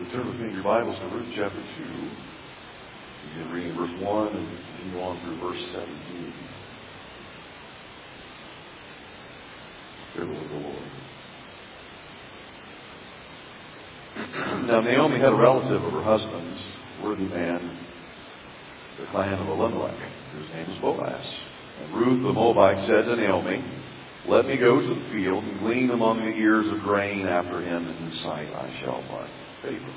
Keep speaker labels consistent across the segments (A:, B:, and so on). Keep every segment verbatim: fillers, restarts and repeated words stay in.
A: Turn with me in your Bibles to Ruth chapter two. Begin reading verse one and continue on through verse seventeen. Hear the word of the Lord. Now Naomi had a relative of her husband's, a worthy man, the clan of Elimelech, whose name was Boaz. And Ruth the Moabite said to Naomi, "Let me go to the field and glean among the ears of grain after him in whose sight I shall find favor."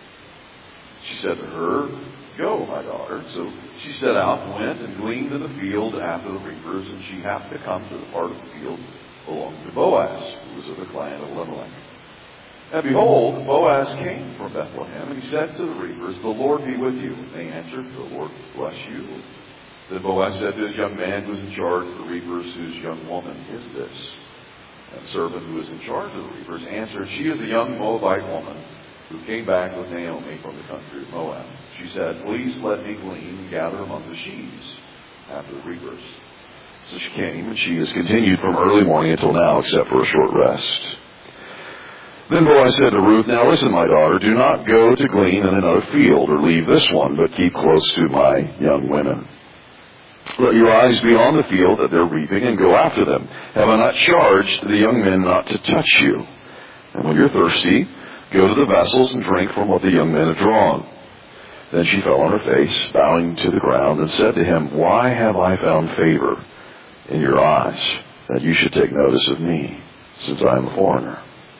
A: She said to her, "Go, my daughter." So she set out and went and gleaned in the field after the reapers, and she happened to come to the part of the field belonging to Boaz, who was of the clan of Elimelech. And behold, Boaz came from Bethlehem, and he said to the reapers, "The Lord be with you." And they answered, "The Lord bless you." Then Boaz said to his young man who was in charge of the reapers, "Whose young woman is this?" And the servant who was in charge of the reapers answered, "She is the young Moabite woman who came back with Naomi from the country of Moab. She said, 'Please let me glean and gather among the sheaves after the reapers.' So she came, and she has continued from early morning until now, except for a short rest." Then Boaz said to Ruth, "Now listen, my daughter, do not go to glean in another field or leave this one, but keep close to my young women. Let your eyes be on the field that they're reaping and go after them. Have I not charged the young men not to touch you? And when you're thirsty, go to the vessels and drink from what the young men have drawn." Then she fell on her face, bowing to the ground, and said to him, "Why have I found favor in your eyes, that you should take notice of me, since I am a foreigner?"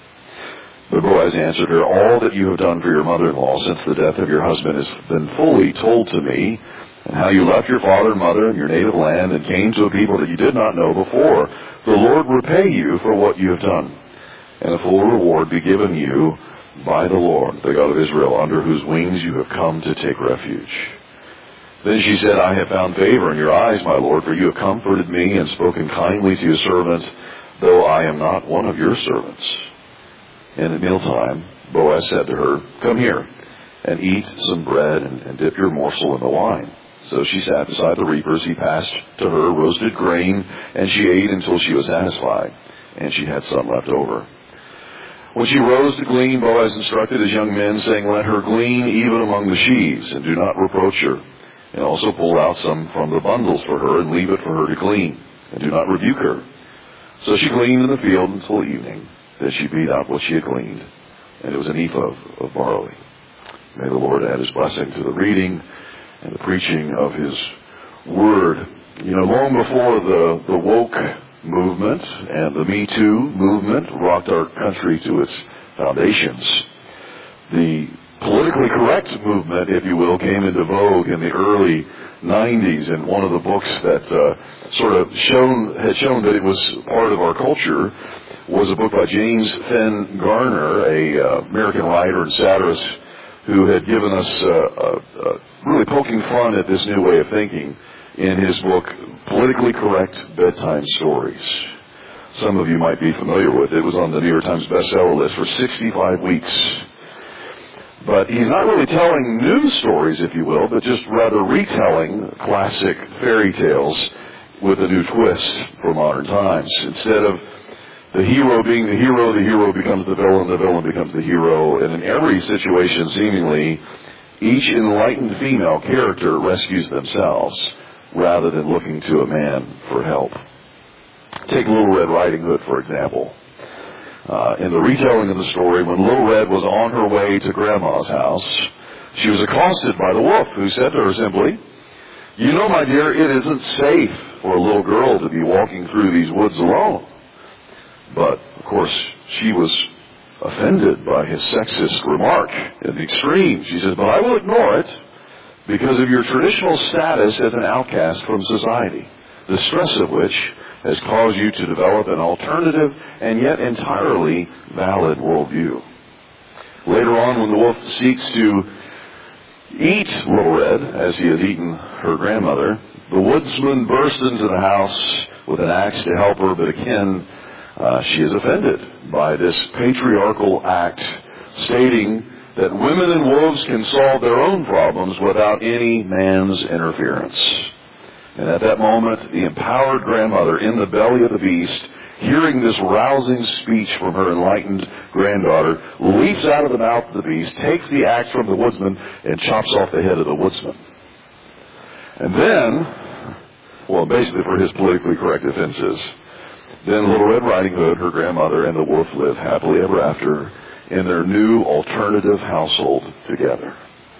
A: But Boaz answered her, "All that you have done for your mother-in-law since the death of your husband has been fully told to me, and how you left your father and mother and your native land and came to a people that you did not know before. The Lord repay you for what you have done, and a full reward be given you by the Lord, the God of Israel, under whose wings you have come to take refuge." Then she said, "I have found favor in your eyes, my Lord, for you have comforted me and spoken kindly to your servant, though I am not one of your servants." And at mealtime, Boaz said to her, "Come here and eat some bread and, and dip your morsel in the wine." So she sat beside the reapers. He passed to her roasted grain, and she ate until she was satisfied, and she had some left over. When she rose to glean, Boaz instructed his young men, saying, "Let her glean even among the sheaves, and do not reproach her. And also pull out some from the bundles for her, and leave it for her to glean, and do not rebuke her." So she gleaned in the field until evening. Then she beat out what she had gleaned, and it was an ephah of, of barley. May the Lord add his blessing to the reading and the preaching of his word. You know, long before the, the woke movement and the Me Too movement rocked our country to its foundations, the politically correct movement, if you will, came into vogue in the early nineties, and one of the books that uh, sort of shown had shown that it was part of our culture was a book by James Fenn Garner, a uh, American writer and satirist, who had given us uh, uh, uh, really poking fun at this new way of thinking in his book, Politically Correct Bedtime Stories. Some of you might be familiar with it. It was on the New York Times bestseller list for sixty-five weeks. But he's not really telling new stories, if you will, but just rather retelling classic fairy tales with a new twist for modern times. Instead of the hero being the hero, the hero becomes the villain, the villain becomes the hero. And in every situation, seemingly, each enlightened female character rescues themselves rather than looking to a man for help. Take Little Red Riding Hood, for example. Uh, in the retelling of the story, when Little Red was on her way to Grandma's house, she was accosted by the wolf, who said to her simply, "You know, my dear, it isn't safe for a little girl to be walking through these woods alone." But, of course, she was offended by his sexist remark in the extreme. She said, "But I will ignore it because of your traditional status as an outcast from society, the stress of which has caused you to develop an alternative and yet entirely valid worldview." Later on, when the wolf seeks to eat Little Red, as he has eaten her grandmother, the woodsman bursts into the house with an axe to help her, but again, uh, she is offended by this patriarchal act, stating that women and wolves can solve their own problems without any man's interference. And at that moment, the empowered grandmother in the belly of the beast hearing this rousing speech from her enlightened granddaughter, leaps out of the mouth of the beast, takes the axe from the woodsman, and chops off the head of the woodsman. And then, well, basically for his politically correct offenses, then Little Red Riding Hood, her grandmother, and the wolf live happily ever after in their new alternative household together.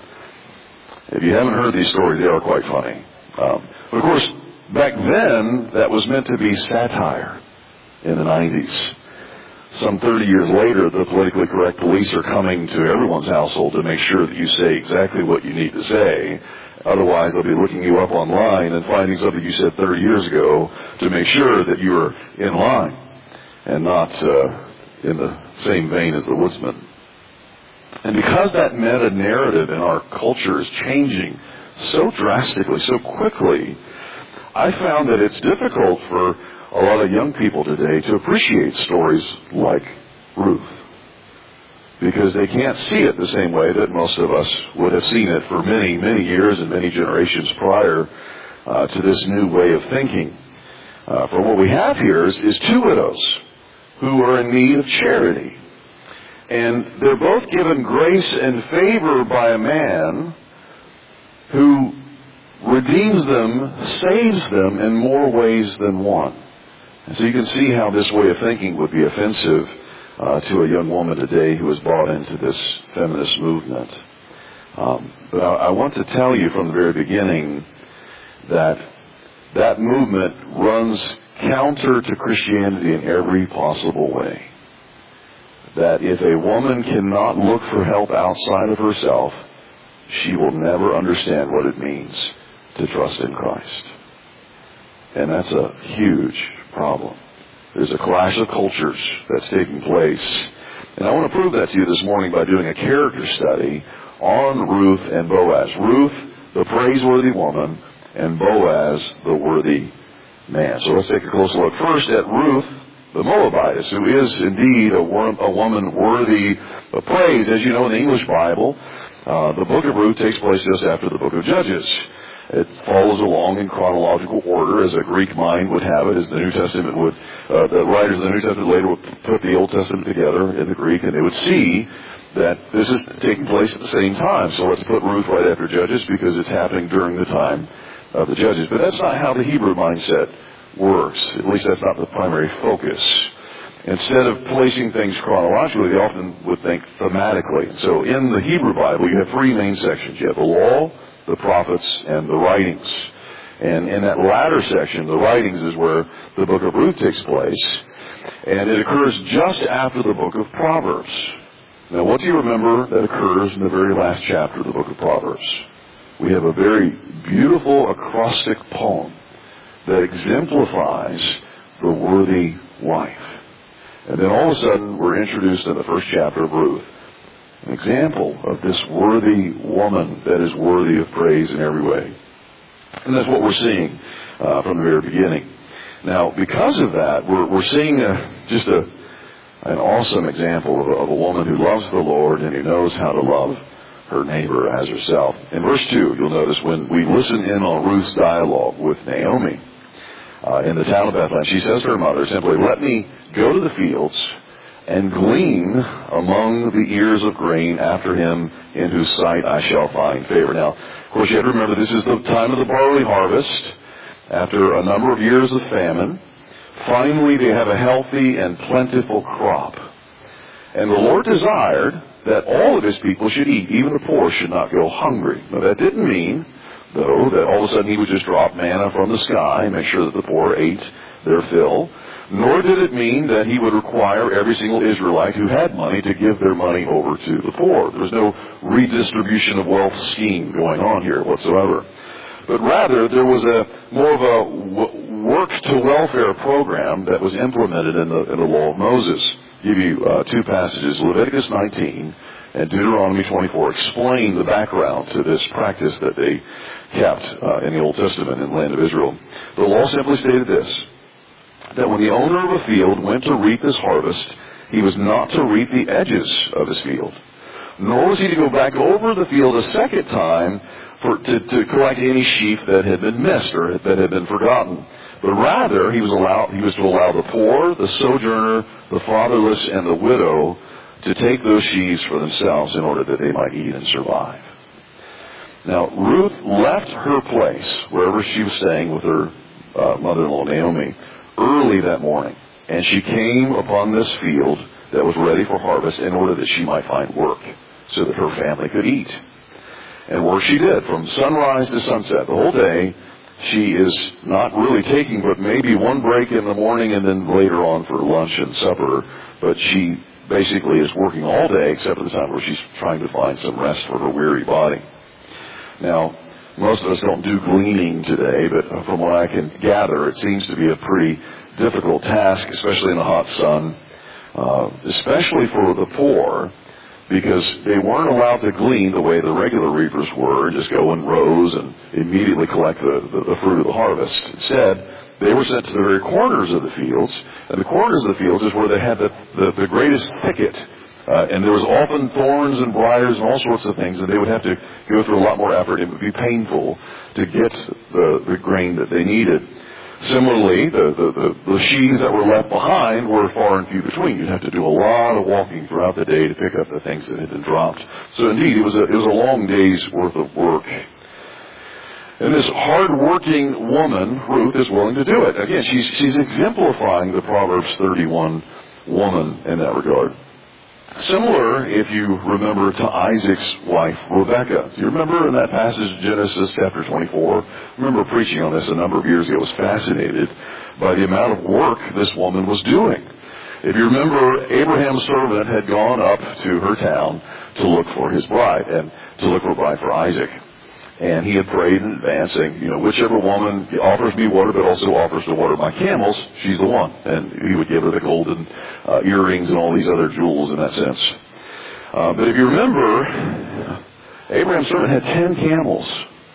A: If you haven't heard these stories, they are quite funny. Um, but of course, back then, that was meant to be satire in the nineties. Some thirty years later, the politically correct police are coming to everyone's household to make sure that you say exactly what you need to say. Otherwise, they'll be looking you up online and finding something you said thirty years ago to make sure that you are in line and not uh, in the same vein as the woodsman. And because that meta-narrative in our culture is changing so drastically, so quickly, I found that it's difficult for a lot of young people today to appreciate stories like Ruth, because they can't see it the same way that most of us would have seen it for many, many years and many generations prior uh, to this new way of thinking. Uh, for what we have here is, is two widows who are in need of charity. And they're both given grace and favor by a man who redeems them, saves them in more ways than one. And so you can see how this way of thinking would be offensive uh, to a young woman today who has bought into this feminist movement. Um, but I, I want to tell you from the very beginning that that movement runs counter to Christianity in every possible way. That if a woman cannot look for help outside of herself, she will never understand what it means to trust in Christ. And that's a huge problem. There's a clash of cultures that's taking place. And I want to prove that to you this morning by doing a character study on Ruth and Boaz. Ruth, the praiseworthy woman, and Boaz, the worthy man. So let's take a closer look first at Ruth, the Moabitess, who is indeed a, wor- a woman worthy of praise. As you know, in the English Bible, uh, the book of Ruth takes place just after the book of Judges. It follows along in chronological order, as a Greek mind would have it, as the New Testament would, uh, the writers of the New Testament later would put the Old Testament together in the Greek, and they would see that this is taking place at the same time. So let's put Ruth right after Judges because it's happening during the time of the Judges. But that's not how the Hebrew mindset works. At least that's not the primary focus. Instead of placing things chronologically, they often would think thematically. So in the Hebrew Bible, you have three main sections. You have the law, the prophets, and the writings. And in that latter section, the writings, is where the book of Ruth takes place. And it occurs just after the book of Proverbs. Now, what do you remember that occurs in the very last chapter of the book of Proverbs? We have a very beautiful acrostic poem that exemplifies the worthy wife. And then all of a sudden, we're introduced in the first chapter of Ruth, an example of this worthy woman that is worthy of praise in every way. And that's what we're seeing uh, from the very beginning. Now, because of that, we're, we're seeing a, just a, an awesome example of a, of a woman who loves the Lord and who knows how to love her neighbor as herself. In verse two, you'll notice when we listen in on Ruth's dialogue with Naomi uh, in the town of Bethlehem, she says to her mother simply, "Let me go to the fields and glean among the ears of grain after him in whose sight I shall find favor." Now, of course, you have to remember this is the time of the barley harvest. After a number of years of famine, finally they have a healthy and plentiful crop. And the Lord desired that all of his people should eat, even the poor should not go hungry. Now, that didn't mean, though, that all of a sudden he would just drop manna from the sky and make sure that the poor ate their fill. Nor did it mean that he would require every single Israelite who had money to give their money over to the poor. There was no redistribution of wealth scheme going on here whatsoever. But rather, there was a more of a work-to-welfare program that was implemented in the, in the law of Moses. I'll give you uh, two passages, Leviticus nineteen and Deuteronomy twenty-four, explain the background to this practice that they kept uh, in the Old Testament in the land of Israel. The law simply stated this, that when the owner of a field went to reap his harvest, he was not to reap the edges of his field, nor was he to go back over the field a second time for, to, to collect any sheaf that had been missed or that had been forgotten. But rather, he was allowed, he was to allow the poor, the sojourner, the fatherless, and the widow to take those sheaves for themselves in order that they might eat and survive. Now, Ruth left her place, wherever she was staying with her uh, mother-in-law Naomi, early that morning. And she came upon this field that was ready for harvest in order that she might find work so that her family could eat. And work she did from sunrise to sunset, the whole day. She is not really taking but maybe one break in the morning and then later on for lunch and supper. But she basically is working all day except for the time where she's trying to find some rest for her weary body. Now, most of us don't do gleaning today, but from what I can gather, it seems to be a pretty difficult task, especially in the hot sun, uh, especially for the poor, because they weren't allowed to glean the way the regular reapers were, just go in rows and immediately collect the, the, the fruit of the harvest. Instead, they were sent to the very corners of the fields, and the corners of the fields is where they had the, the, the greatest thicket. Uh, and there was often thorns and briars and all sorts of things, and they would have to go through a lot more effort. It would be painful to get the, the grain that they needed. Similarly, the, the, the, the sheaves that were left behind were far and few between. You'd have to do a lot of walking throughout the day to pick up the things that had been dropped. So indeed, it was a, it was a long day's worth of work. And this hard-working woman, Ruth, is willing to do it. Again, she's, she's exemplifying the Proverbs thirty-one woman in that regard. Similar, if you remember, to Isaac's wife, Rebekah. Do you remember in that passage, Genesis chapter twenty-four? I remember preaching on this a number of years ago. I was fascinated by the amount of work this woman was doing. If you remember, Abraham's servant had gone up to her town to look for his bride, and to look for a bride for Isaac. And he had prayed in advance, saying, you know, whichever woman offers me water, but also offers to water my camels, she's the one. And he would give her the golden uh, earrings and all these other jewels in that sense. Uh, but if you remember, Abraham's servant had ten camels.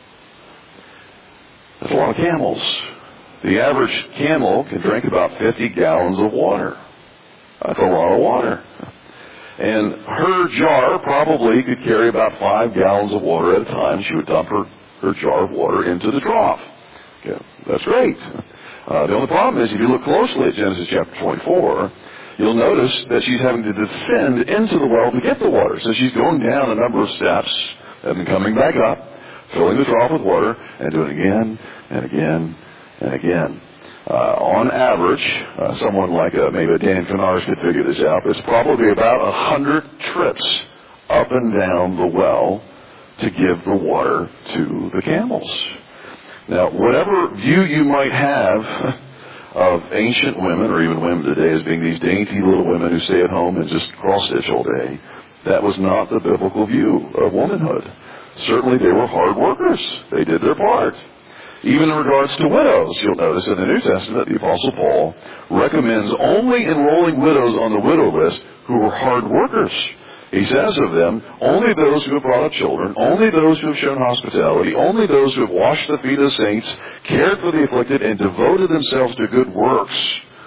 A: That's a lot of camels. The average camel can drink about fifty gallons of water. That's a lot of water. And her jar probably could carry about five gallons of water at a time. She would dump her, her jar of water into the trough. Okay, that's great. Uh, the only problem is, if you look closely at Genesis chapter twenty-four, you'll notice that she's having to descend into the well to get the water. So she's going down a number of steps and then coming back up, filling the trough with water, and doing it again and again and again. Uh, on average, uh, someone like a, maybe a Dan Canars could figure this out, but it's probably about a hundred trips up and down the well to give the water to the camels. Now, whatever view you might have of ancient women, or even women today, as being these dainty little women who stay at home and just cross-stitch all day, that was not the biblical view of womanhood. Certainly they were hard workers. They did their part. Even in regards to widows, you'll notice in the New Testament, the Apostle Paul recommends only enrolling widows on the widow list who were hard workers. He says of them, only those who have brought up children, only those who have shown hospitality, only those who have washed the feet of the saints, cared for the afflicted, and devoted themselves to good works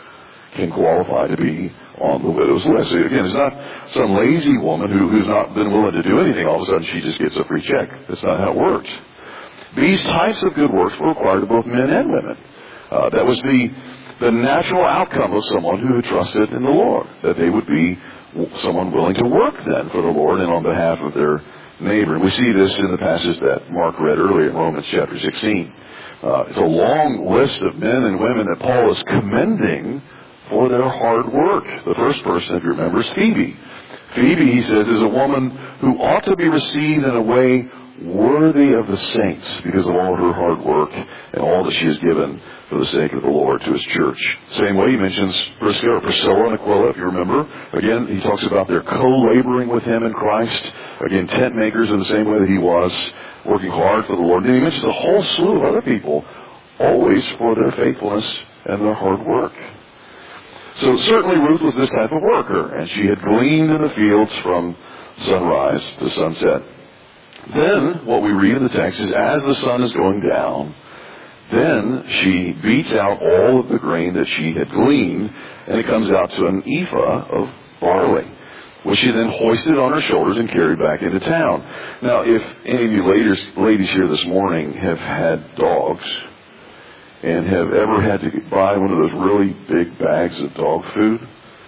A: can qualify to be on the widow's list. So again, it's not some lazy woman who, who's not been willing to do anything. All of a sudden she just gets a free check. That's not how it works. These types of good works were required of both men and women. Uh, that was the the natural outcome of someone who trusted in the Lord, that they would be someone willing to work then for the Lord and on behalf of their neighbor. And we see this in the passage that Mark read earlier in Romans chapter sixteen. Uh, it's a long list of men and women that Paul is commending for their hard work. The first person, if you remember, is Phoebe. Phoebe, he says, is a woman who ought to be received in a way worthy of the saints because of all her hard work and all that she has given for the sake of the Lord to his church. Same way he mentions Priscilla, Priscilla and Aquila, if you remember. Again, he talks about their co-laboring with him in Christ. Again, tent makers in the same way that he was, working hard for the Lord. And then he mentions a whole slew of other people, always for their faithfulness and their hard work. So certainly Ruth was this type of worker, and she had gleaned in the fields from sunrise to sunset. Then, what we read in the text is, as the sun is going down, then she beats out all of the grain that she had gleaned, and it comes out to an ephah of barley, which she then hoisted on her shoulders and carried back into town. Now, if any of you ladies, ladies here this morning have had dogs, and have ever had to buy one of those really big bags of dog food,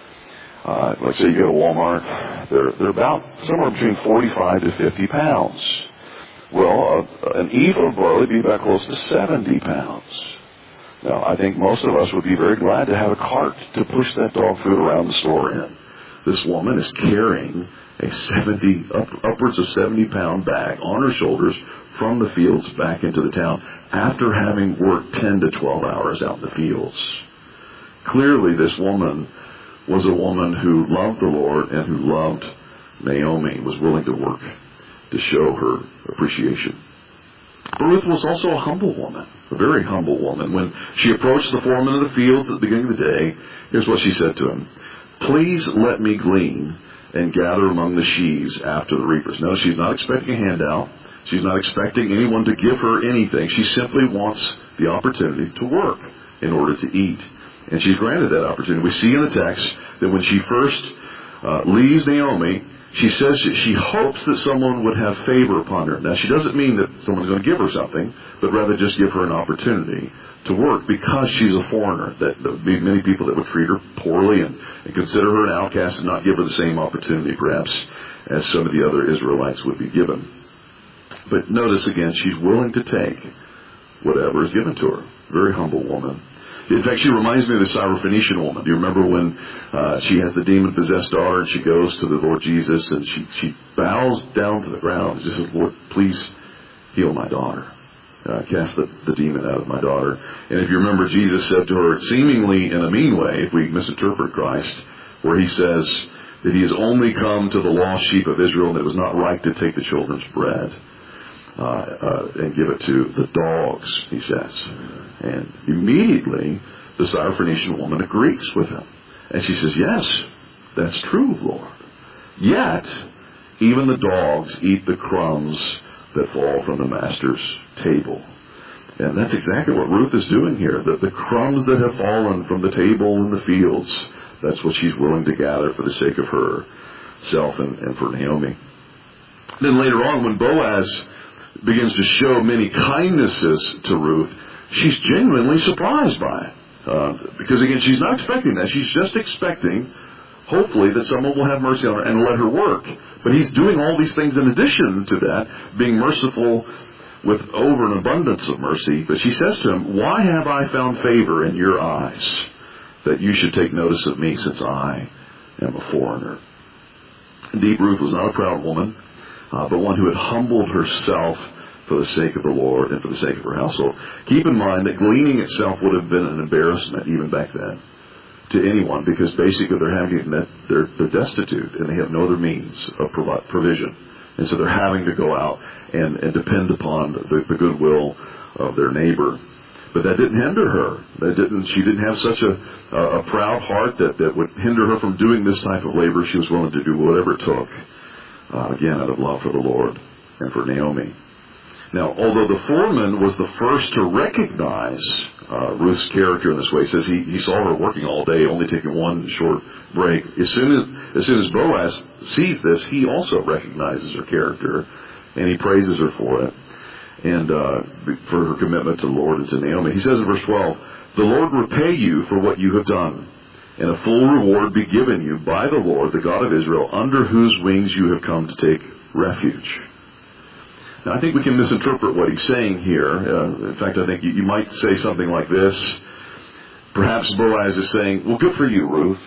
A: uh, like say you go to Walmart, they're, they're about somewhere between forty-five to fifty pounds. Well, uh, an ephah of barley would be about close to seventy pounds. Now, I think most of us would be very glad to have a cart to push that dog food around the store in. This woman is carrying a seventy, up, upwards of seventy pound bag on her shoulders from the fields back into the town after having worked ten to twelve hours out in the fields. Clearly, this woman was a woman who loved the Lord and who loved Naomi, was willing to work to show her appreciation. But Ruth was also a humble woman, a very humble woman. When she approached the foreman of the fields at the beginning of the day, here's what she said to him. Please let me glean and gather among the sheaves after the reapers. No, she's not expecting a handout. She's not expecting anyone to give her anything. She simply wants the opportunity to work in order to eat. And she's granted that opportunity. We see in the text that when she first uh, leaves Naomi, she says that she hopes that someone would have favor upon her. Now, she doesn't mean that someone's going to give her something, but rather just give her an opportunity to work because she's a foreigner. That there would be many people that would treat her poorly and, and consider her an outcast and not give her the same opportunity, perhaps, as some of the other Israelites would be given. But notice again, she's willing to take whatever is given to her. Very humble woman. In fact, she reminds me of the Syrophoenician woman. Do you remember when uh, she has the demon-possessed daughter and she goes to the Lord Jesus and she, she bows down to the ground and she says, Lord, please heal my daughter. Uh, cast the, the demon out of my daughter. And if you remember, Jesus said to her, seemingly in a mean way, if we misinterpret Christ, where he says that he has only come to the lost sheep of Israel and it was not right to take the children's bread. Uh, uh, and give it to the dogs, he says. And immediately, the Syrophoenician woman agrees with him. And she says, yes, that's true, Lord. Yet, even the dogs eat the crumbs that fall from the master's table. And that's exactly what Ruth is doing here. The, the crumbs that have fallen from the table in the fields, that's what she's willing to gather for the sake of herself and, and for Naomi. Then later on, when Boaz begins to show many kindnesses to Ruth, she's genuinely surprised by it. Uh, because again, she's not expecting that. She's just expecting, hopefully, that someone will have mercy on her and let her work. But he's doing all these things in addition to that, being merciful with over an abundance of mercy. But she says to him, why have I found favor in your eyes that you should take notice of me since I am a foreigner? Indeed, Ruth was not a proud woman. Uh, but one who had humbled herself for the sake of the Lord and for the sake of her household. Keep in mind that gleaning itself would have been an embarrassment even back then to anyone, because basically they're having they're, they're destitute and they have no other means of provision, and so they're having to go out and, and depend upon the, the goodwill of their neighbor. But that didn't hinder her. That didn't. She didn't have such a, a, a proud heart that, that would hinder her from doing this type of labor. She was willing to do whatever it took. Uh, again, out of love for the Lord and for Naomi. Now, although the foreman was the first to recognize uh, Ruth's character in this way, he says he, he saw her working all day, only taking one short break. As soon as, as soon as Boaz sees this, he also recognizes her character, and he praises her for it, and uh, for her commitment to the Lord and to Naomi. He says in verse twelve, the Lord repay you for what you have done, and a full reward be given you by the Lord, the God of Israel, under whose wings you have come to take refuge. Now, I think we can misinterpret what he's saying here. Uh, in fact, I think you, you might say something like this. Perhaps Boaz is saying, well, good for you, Ruth.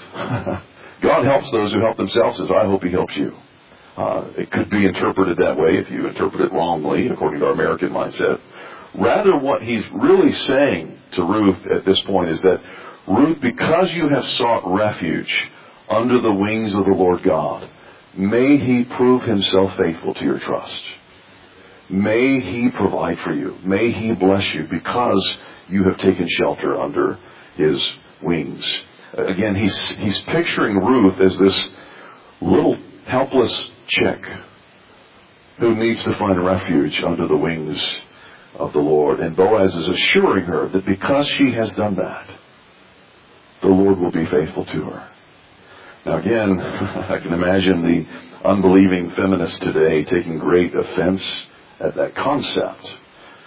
A: God helps those who help themselves, and I hope he helps you. Uh, it could be interpreted that way if you interpret it wrongly, according to our American mindset. Rather, what he's really saying to Ruth at this point is that, Ruth, because you have sought refuge under the wings of the Lord God, may he prove himself faithful to your trust. May he provide for you. May he bless you because you have taken shelter under his wings. Again, he's, he's picturing Ruth as this little helpless chick who needs to find refuge under the wings of the Lord. And Boaz is assuring her that because she has done that, the Lord will be faithful to her. Now again, I can imagine the unbelieving feminists today taking great offense at that concept.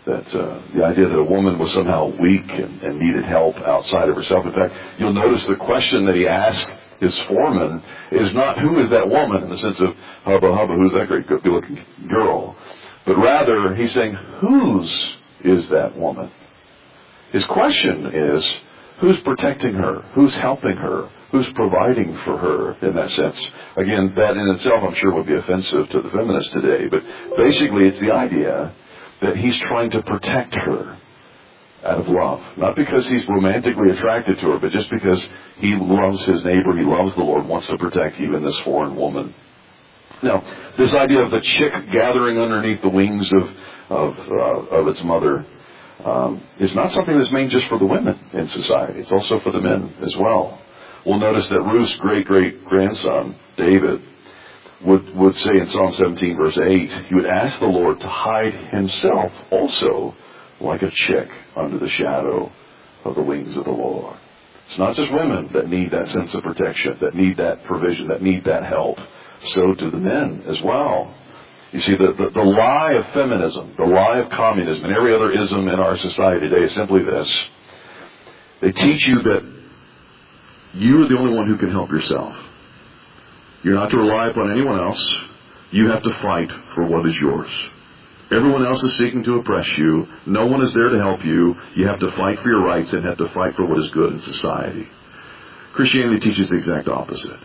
A: that uh, the idea that a woman was somehow weak and, and needed help outside of herself. In fact, you'll notice the question that he asked his foreman is not who is that woman in the sense of hubba hubba, who's that great good looking girl, but rather he's saying whose is that woman? His question is who's protecting her, who's helping her, who's providing for her in that sense. Again, that in itself I'm sure would be offensive to the feminists today, but basically it's the idea that he's trying to protect her out of love. Not because he's romantically attracted to her, but just because he loves his neighbor, he loves the Lord, wants to protect even this foreign woman. Now, this idea of the chick gathering underneath the wings of of, uh, of its mother um, is not something that's made just for the women in society. It's also for the men as well. We'll notice that Ruth's great-great-grandson, David, would, would say in Psalm seventeen, verse eight, he would ask the Lord to hide himself also like a chick under the shadow of the wings of the Lord. It's not just women that need that sense of protection, that need that provision, that need that help. So do the men as well. You see, the, the, the lie of feminism, the lie of communism, and every other ism in our society today is simply this. They teach you that you are the only one who can help yourself. You're not to rely upon anyone else. You have to fight for what is yours. Everyone else is seeking to oppress you. No one is there to help you. You have to fight for your rights and have to fight for what is good in society. Christianity teaches the exact opposite.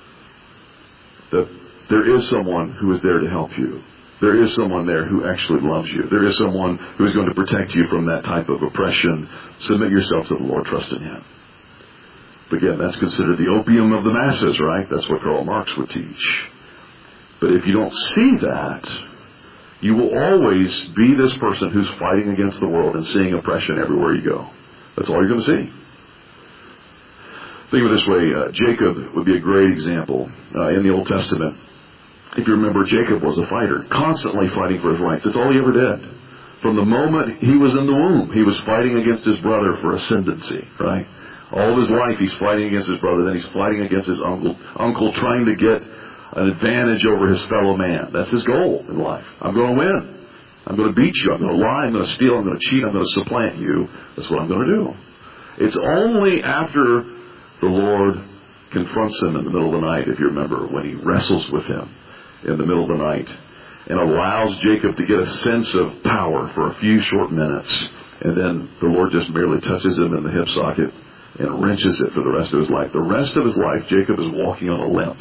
A: That there is someone who is there to help you. There is someone there who actually loves you. There is someone who is going to protect you from that type of oppression. Submit yourself to the Lord. Trust in Him. But again, that's considered the opium of the masses, right? That's what Karl Marx would teach. But if you don't see that, you will always be this person who's fighting against the world and seeing oppression everywhere you go. That's all you're going to see. Think of it this way. Uh, Jacob would be a great example uh, in the Old Testament. If you remember, Jacob was a fighter, constantly fighting for his rights. That's all he ever did. From the moment he was in the womb, he was fighting against his brother for ascendancy, right? All of his life he's fighting against his brother, then he's fighting against his uncle, uncle trying to get an advantage over his fellow man. That's his goal in life. I'm going to win. I'm going to beat you. I'm going to lie. I'm going to steal. I'm going to cheat. I'm going to supplant you. That's what I'm going to do. It's only after the Lord confronts him in the middle of the night, if you remember, when he wrestles with him in the middle of the night and allows Jacob to get a sense of power for a few short minutes, and then the Lord just merely touches him in the hip socket and wrenches it for the rest of his life. The rest of his life, Jacob is walking on a limp,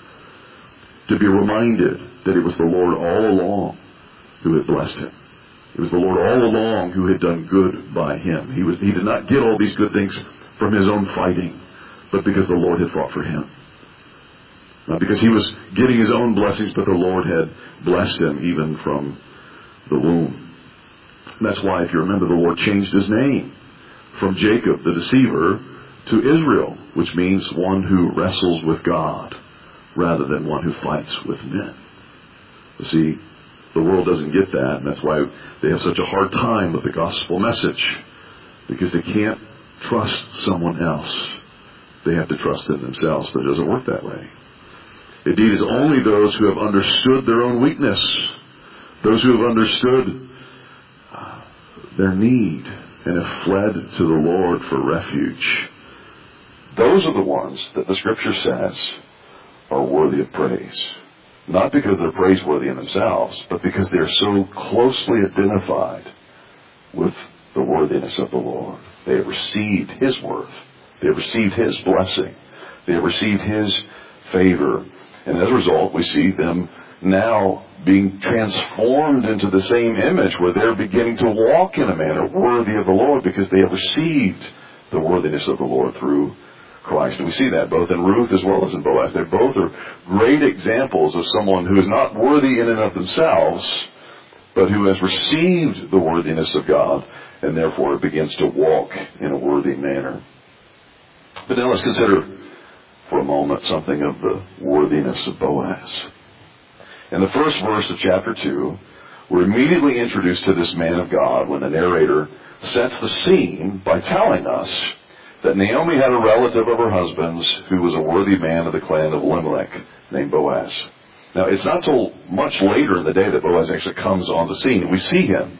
A: to be reminded that it was the Lord all along who had blessed him. It was the Lord all along who had done good by him. He was he did not get all these good things from his own fighting, but because the Lord had fought for him. Not because he was getting his own blessings, but the Lord had blessed him even from the womb. And that's why, if you remember, the Lord changed his name from Jacob, the deceiver, to Israel, which means one who wrestles with God, rather than one who fights with men. You see, the world doesn't get that, and that's why they have such a hard time with the gospel message, because they can't trust someone else. They have to trust in themselves, but it doesn't work that way. Indeed, it's only those who have understood their own weakness, those who have understood their need and have fled to the Lord for refuge. Those are the ones that the Scripture says are worthy of praise. Not because they're praiseworthy in themselves, but because they're so closely identified with the worthiness of the Lord. They have received His worth. They have received His blessing. They have received His favor. And as a result, we see them now being transformed into the same image, where they're beginning to walk in a manner worthy of the Lord, because they have received the worthiness of the Lord through Christ. And we see that both in Ruth as well as in Boaz. They both are great examples of someone who is not worthy in and of themselves, but who has received the worthiness of God, and therefore begins to walk in a worthy manner. But now let's consider for a moment something of the worthiness of Boaz. In the first verse of chapter two, we're immediately introduced to this man of God when the narrator sets the scene by telling us that Naomi had a relative of her husband's who was a worthy man of the clan of Elimelech named Boaz. Now, it's not till much later in the day that Boaz actually comes on the scene. We see him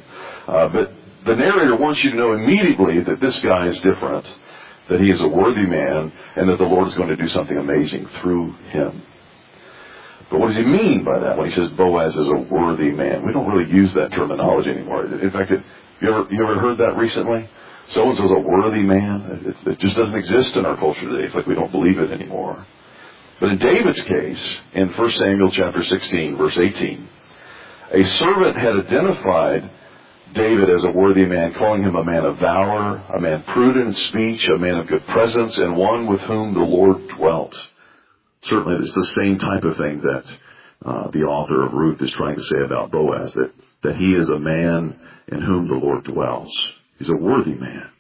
A: Uh, but the narrator wants you to know immediately that this guy is different, that he is a worthy man, and that the Lord is going to do something amazing through him. But what does he mean by that when he says Boaz is a worthy man? We don't really use that terminology anymore. In fact, it, you ever you ever heard that recently? So-and-so's a worthy man. It, it just doesn't exist in our culture today. It's like we don't believe it anymore. But in David's case, in First Samuel chapter sixteen, verse eighteen, a servant had identified David as a worthy man, calling him a man of valor, a man prudent in speech, a man of good presence, and one with whom the Lord dwelt. Certainly it's the same type of thing that uh, the author of Ruth is trying to say about Boaz, that, that he is a man in whom the Lord dwells. He's a worthy man.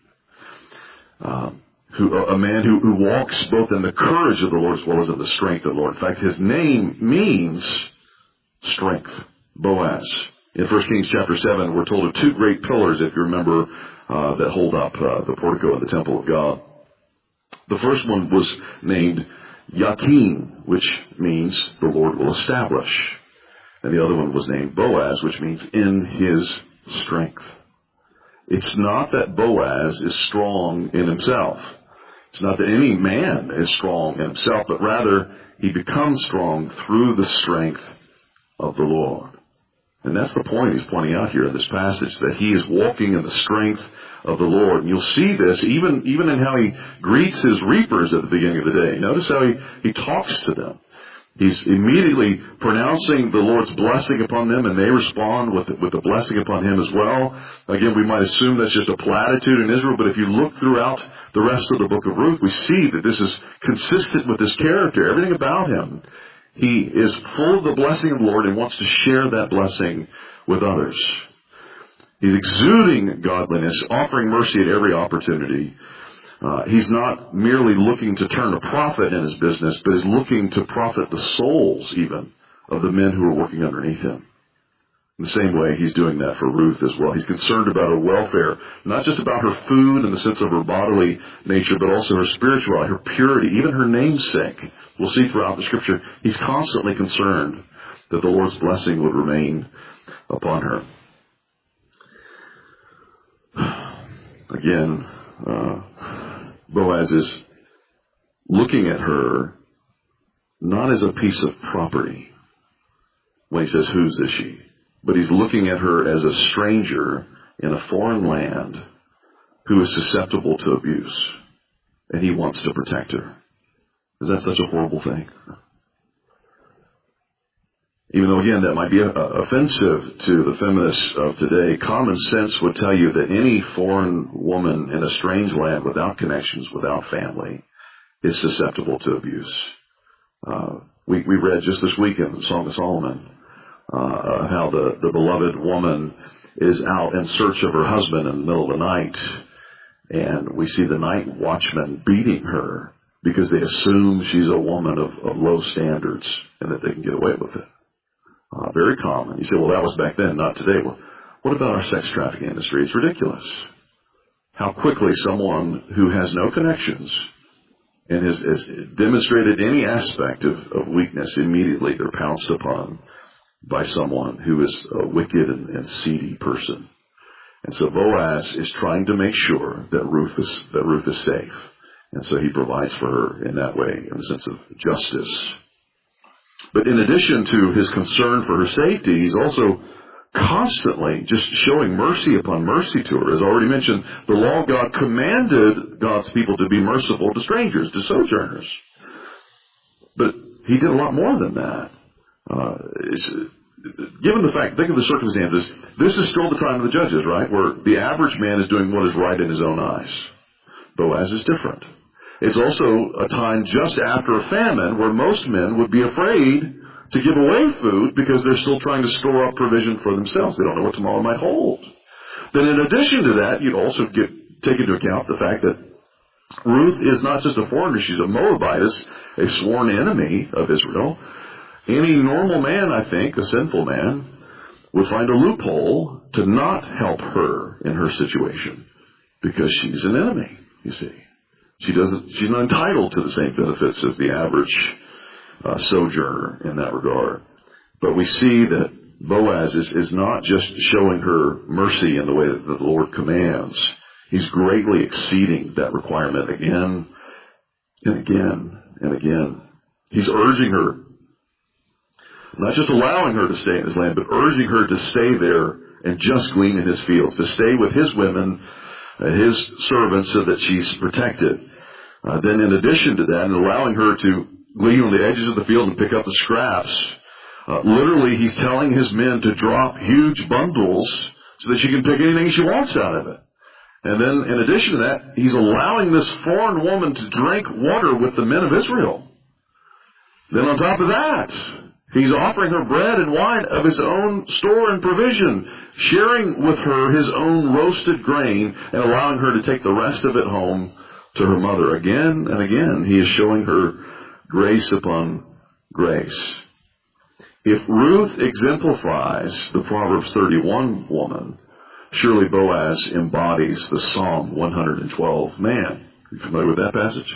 A: Um, who, a man who, who walks both in the courage of the Lord as well as in the strength of the Lord. In fact, his name means strength. Boaz. In First Kings chapter seven, we're told of two great pillars, if you remember, uh, that hold up uh, the portico in the temple of God. The first one was named Yakin, which means the Lord will establish. And the other one was named Boaz, which means in his strength. It's not that Boaz is strong in himself. It's not that any man is strong in himself, but rather he becomes strong through the strength of the Lord. And that's the point he's pointing out here in this passage, that he is walking in the strength of the Lord. And you'll see this even, even in how he greets his reapers at the beginning of the day. Notice how he, he talks to them. He's immediately pronouncing the Lord's blessing upon them, and they respond with, with the blessing upon him as well. Again, we might assume that's just a platitude in Israel, but if you look throughout the rest of the book of Ruth, we see that this is consistent with his character, everything about him. He is full of the blessing of the Lord and wants to share that blessing with others. He's exuding godliness, offering mercy at every opportunity. Uh, he's not merely looking to turn a profit in his business, but is looking to profit the souls even of the men who are working underneath him. In the same way, he's doing that for Ruth as well. He's concerned about her welfare, not just about her food in the sense of her bodily nature, but also her spirituality, her purity, even her namesake. We'll see throughout the Scripture, he's constantly concerned that the Lord's blessing would remain upon her. Again, uh, Boaz is looking at her not as a piece of property when he says, "Whose is she?" But he's looking at her as a stranger in a foreign land who is susceptible to abuse, and he wants to protect her. Is that such a horrible thing? Even though, again, that might be offensive to the feminists of today, common sense would tell you that any foreign woman in a strange land without connections, without family, is susceptible to abuse. Uh, we, we read just this week in the Song of Solomon uh, how the, the beloved woman is out in search of her husband in the middle of the night, and we see the night watchmen beating her because they assume she's a woman of, of low standards and that they can get away with it. Uh, very common. You say, well, that was back then, not today. Well, what about our sex trafficking industry? It's ridiculous. How quickly someone who has no connections and has, has demonstrated any aspect of, of weakness, immediately they're pounced upon by someone who is a wicked and, and seedy person. And so Boaz is trying to make sure that Ruth is, that Ruth is safe. And so he provides for her in that way, in the sense of justice. But in addition to his concern for her safety, he's also constantly just showing mercy upon mercy to her. As already mentioned, the law of God commanded God's people to be merciful to strangers, to sojourners. But he did a lot more than that. Uh, given the fact, think of the circumstances, this is still the time of the judges, right? Where the average man is doing what is right in his own eyes. Boaz is different. It's also a time just after a famine where most men would be afraid to give away food because they're still trying to store up provision for themselves. They don't know what tomorrow might hold. Then in addition to that, you'd also get, take into account the fact that Ruth is not just a foreigner, she's a Moabitess, a sworn enemy of Israel. Any normal man, I think, a sinful man, would find a loophole to not help her in her situation because she's an enemy, you see. She doesn't, she's not entitled to the same benefits as the average uh, sojourner in that regard. But we see that
B: Boaz is, is not just showing her mercy in the way that the Lord commands. He's greatly exceeding that requirement again and again and again. He's urging her, not just allowing her to stay in his land, but urging her to stay there and just glean in his fields, to stay with his women, uh, his servants, so that she's protected. Uh, then in addition to that, and allowing her to glean on the edges of the field and pick up the scraps, uh, literally he's telling his men to drop huge bundles so that she can pick anything she wants out of it. And then in addition to that, he's allowing this foreign woman to drink water with the men of Israel. Then on top of that, he's offering her bread and wine of his own store and provision, sharing with her his own roasted grain, and allowing her to take the rest of it home to her mother. Again and again, he is showing her grace upon grace. If Ruth exemplifies the Proverbs thirty-one woman, surely Boaz embodies the Psalm one hundred twelve man. Are you familiar with that passage?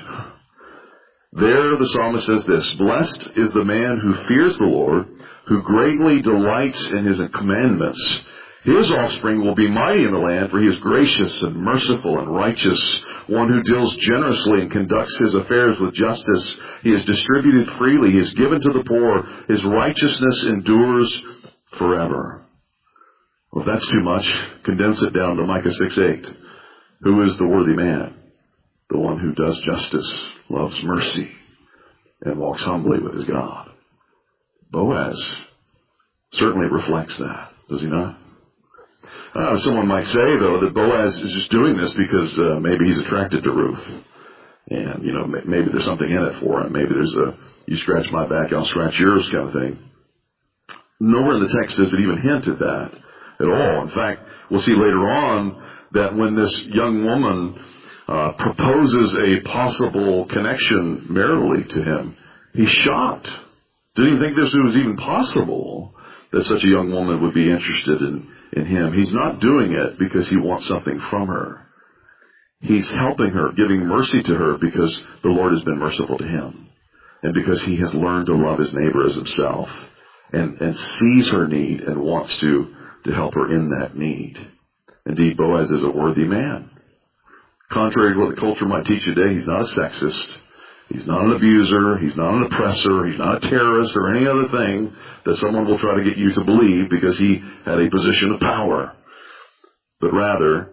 B: There the psalmist says this, "Blessed is the man who fears the Lord, who greatly delights in his commandments. His offspring will be mighty in the land, for he is gracious and merciful and righteous, one who deals generously and conducts his affairs with justice. He has distributed freely, he has given to the poor, his righteousness endures forever." Well, if that's too much, condense it down to Micah six eight. Who is the worthy man? The one who does justice, loves mercy, and walks humbly with his God. Boaz certainly reflects that, does he not? Uh, someone might say, though, that Boaz is just doing this because uh, maybe he's attracted to Ruth. And, you know, maybe there's something in it for him. Maybe there's a, you scratch my back, I'll scratch yours kind of thing. Nowhere in the text does it even hint at that at all. In fact, we'll see later on that when this young woman uh, proposes a possible connection maritally to him, he's shocked. Didn't even think this was even possible, that such a young woman would be interested in, in him. He's not doing it because he wants something from her. He's helping her, giving mercy to her because the Lord has been merciful to him. And because he has learned to love his neighbor as himself, and, and sees her need and wants to, to help her in that need. Indeed, Boaz is a worthy man. Contrary to what the culture might teach today, he's not a sexist. He's not an abuser. He's not an oppressor. He's not a terrorist or any other thing that someone will try to get you to believe because he had a position of power. But rather,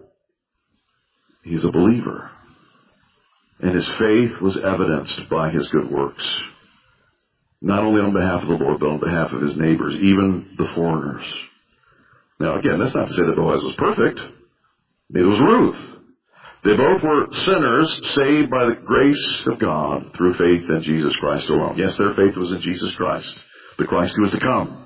B: he's a believer. And his faith was evidenced by his good works. Not only on behalf of the Lord, but on behalf of his neighbors, even the foreigners. Now again, that's not to say that Boaz was perfect. Neither was Ruth. They both were sinners saved by the grace of God through faith in Jesus Christ alone. Yes, their faith was in Jesus Christ, the Christ who was to come.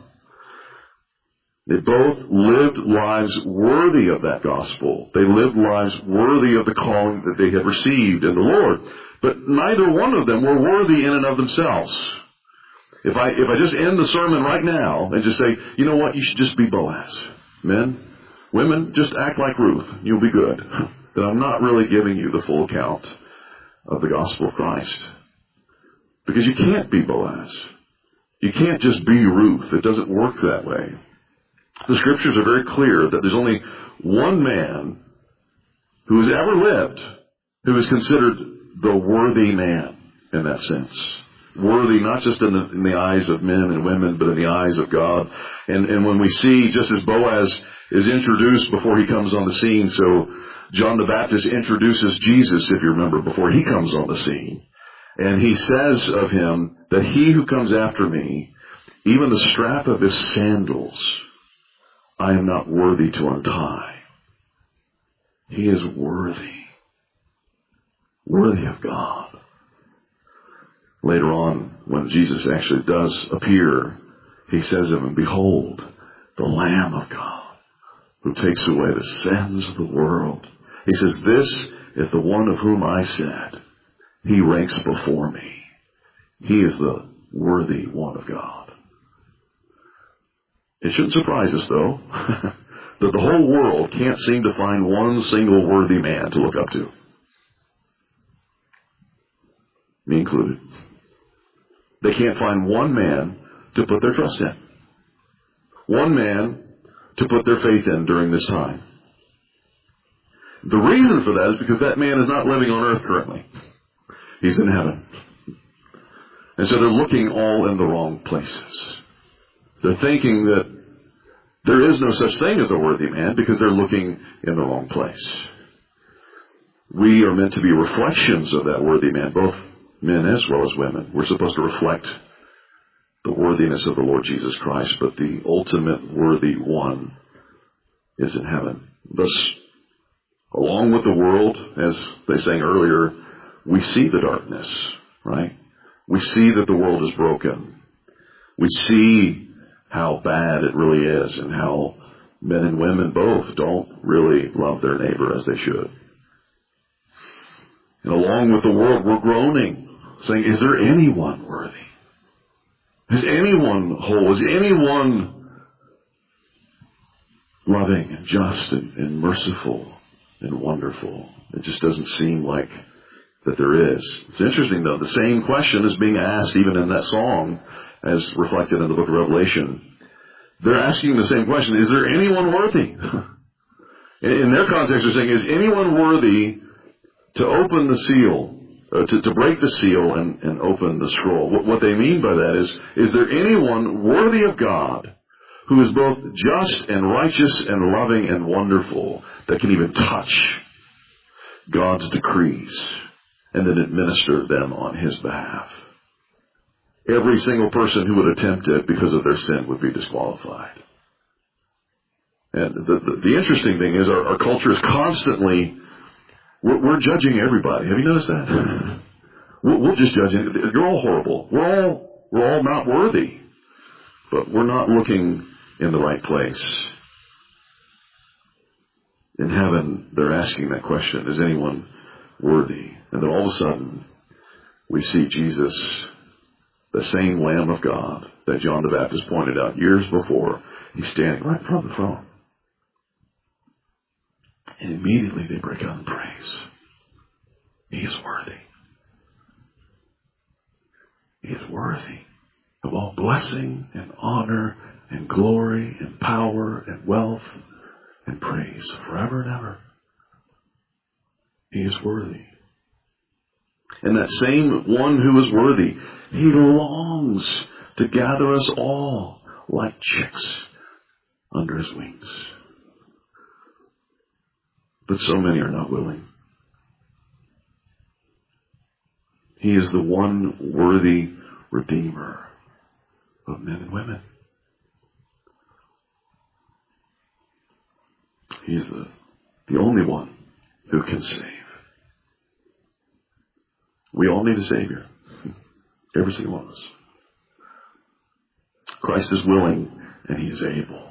B: They both lived lives worthy of that gospel. They lived lives worthy of the calling that they had received in the Lord. But neither one of them were worthy in and of themselves. If I, if I just end the sermon right now and just say, you know what, you should just be Boaz. Men, women, just act like Ruth. You'll be good. Then I'm not really giving you the full account of the gospel of Christ. Because you can't be Boaz. You can't just be Ruth. It doesn't work that way. The scriptures are very clear that there's only one man who has ever lived who is considered the worthy man in that sense. Worthy not just in the, in the eyes of men and women, but in the eyes of God. And, and when we see, just as Boaz is introduced before he comes on the scene, so John the Baptist introduces Jesus, if you remember, before he comes on the scene. And he says of him that he who comes after me, even the strap of his sandals, I am not worthy to untie. He is worthy. Worthy of God. Later on, when Jesus actually does appear, he says of him, behold, the Lamb of God, who takes away the sins of the world. He says, this is the one of whom I said, he ranks before me. He is the worthy one of God. It shouldn't surprise us, though, that the whole world can't seem to find one single worthy man to look up to. Me included. They can't find one man to put their trust in. one man to put their faith in during this time. The reason for that is because that man is not living on earth currently. He's in heaven. And so they're looking all in the wrong places. They're thinking that there is no such thing as a worthy man because they're looking in the wrong place. We are meant to be reflections of that worthy man, both men as well as women. We're supposed to reflect the worthiness of the Lord Jesus Christ, but the ultimate worthy one is in heaven. Thus, along with the world, as they sang earlier, we see the darkness, right? We see that the world is broken. We see how bad it really is and how men and women both don't really love their neighbor as they should. And along with the world, we're groaning, saying, is there anyone worthy? Is anyone whole? Is anyone loving and just and, and merciful and wonderful? It just doesn't seem like that there is. It's interesting, though. The same question is being asked even in that song as reflected in the book of Revelation. They're asking the same question. Is there anyone worthy? In their context, they're saying, is anyone worthy to open the seal, uh, to, to break the seal and, and open the scroll? What, what they mean by that is, is there anyone worthy of God who is both just and righteous and loving and wonderful that can even touch God's decrees and then administer them on His behalf? Every single person who would attempt it because of their sin would be disqualified. And the, the, the interesting thing is our, our culture is constantly, we're, we're judging everybody. Have you noticed that? We'll, we'll just judge it. You're all horrible. We're all, we're all not worthy. But we're not looking in the right place. In heaven, they're asking that question, is anyone worthy? And then all of a sudden, we see Jesus, the same Lamb of God that John the Baptist pointed out years before. He's standing right in front of the throne. And immediately they break out in praise. He is worthy. He is worthy of all blessing and honor and glory and power and wealth and praise forever and ever. He is worthy. And that same one who is worthy, He longs to gather us all like chicks under His wings. But so many are not willing. He is the one worthy Redeemer of men and women. He's the, the only one who can save. We all need a Savior. Every single one of us. Christ is willing and He is able.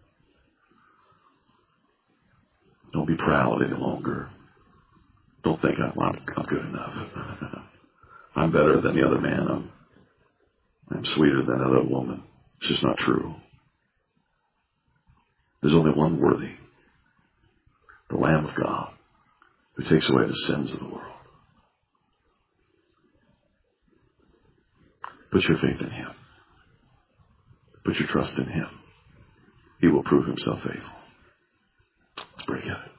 B: Don't be proud any longer. Don't think I'm, I'm good enough. I'm better than the other man. I'm, I'm sweeter than another woman. It's just not true. There's only one worthy. The Lamb of God who takes away the sins of the world. Put your faith in Him. Put your trust in Him. He will prove Himself faithful. Let's pray together.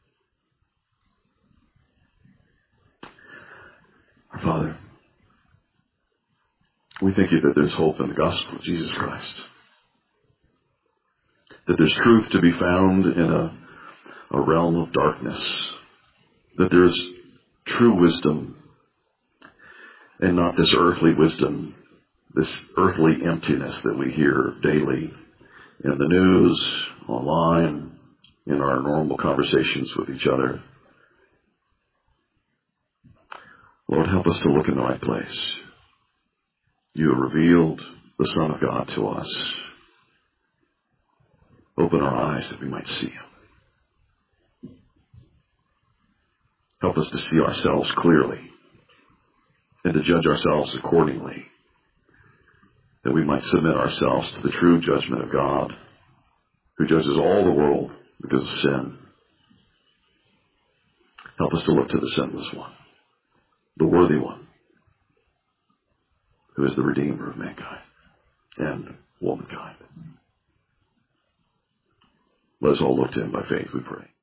B: Our Father, we thank You that there's hope in the gospel of Jesus Christ. That there's truth to be found in a, a realm of darkness. That there's true wisdom and not this earthly wisdom, this earthly emptiness that we hear daily in the news, online, in our normal conversations with each other. Lord, help us to look in the right place. You have revealed the Son of God to us. Open our eyes that we might see Him. Help us to see ourselves clearly and to judge ourselves accordingly, that we might submit ourselves to the true judgment of God, who judges all the world because of sin. Help us to look to the sinless one, the worthy one, who is the Redeemer of mankind and womankind. Let us all look to him by faith, we pray.